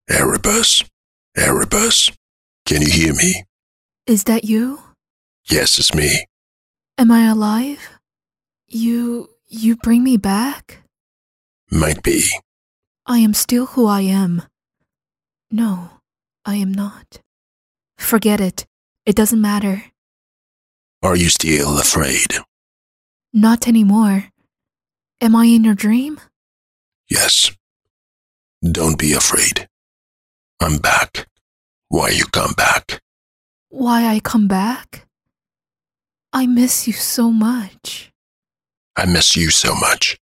Erebus? Erebus? Can you hear me? Is that you? Yes, it's me. Am I alive? You bring me back? Might be. I am still who I am. No, I am not. Forget it. It doesn't matter. Are you still afraid? Not anymore. Am I in your dream? Yes. Don't be afraid. I'm back. Why you come back? Why I come back? I miss you so much. I miss you so much.